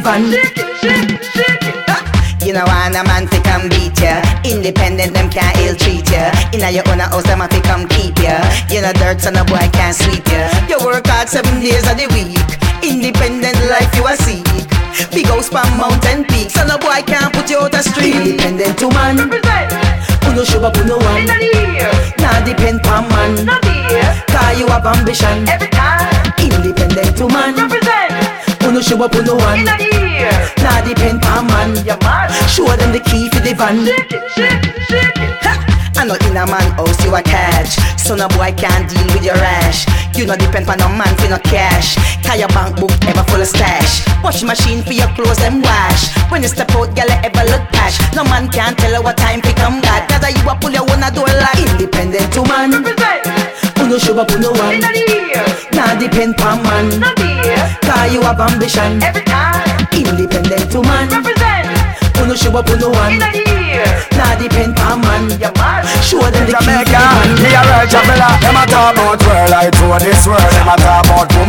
van. You know want a man fi come beat ya. Independent them can't ill treat ya. Inna your own house them a fi come keep ya. You know dirt so no boy can't sweep ya. You work hard 7 days of the week. Independent life you a seek. Big house pan mountain peak, so no boy can't put you out a street. Independent woman, who no show up who no one. Nah depend pan man, cause you have ambition. Every time. Independent woman, who no show up who no one. Nah depend pan man, show them the key for the van. I know in a man house you a catch, so no boy can't deal with your rash. You no depend on no man for no cash, cause your bank book ever full of stash. Wash machine for your clothes and wash. When you step out, girl, you ever look cash. No man can't tell you what time to come back, cause you a pull your own a door like. Independent woman, who no show up who no one. Nah depend on man, cause you have ambition. Every time. Independent woman, who no show up who no one. Nah depend on man, show them the key. Jamaica, me a real traveler. Them a talk about world, I tour this world. Them a talk about